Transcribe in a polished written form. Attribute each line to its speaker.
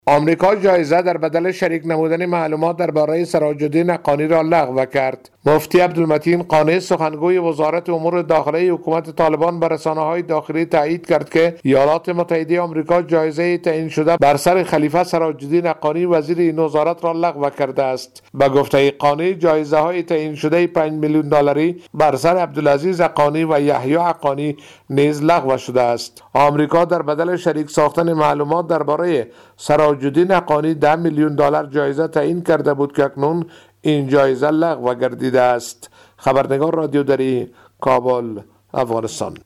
Speaker 1: آمریکا جایزه در بدل شریک نمودن معلومات درباره سراج الدین حقانی را لغو کرد. مفتی عبدالمتین قانی سخنگوی وزارت امور داخلی حکومت طالبان به رسانه‌های داخلی تایید کرد که ایالات متحده آمریکا جایزه تعیین شده بر سر خلیفه سراج الدین حقانی وزیر این وزارت را لغو کرده است. به گفته قانی جایزه‌های تعیین شده 5 میلیون دلاری بر سر عبدالعزیز حقانی و یحیی حقانی نیز لغو شده است. آمریکا در بدل شریک ساختن معلومات درباره سراج الدین حقانی 10 میلیون دلار جایزه تعیین کرده بود که اکنون این جایزه لغو گردیده است. خبرنگار رادیو دری، کابل، افغانستان.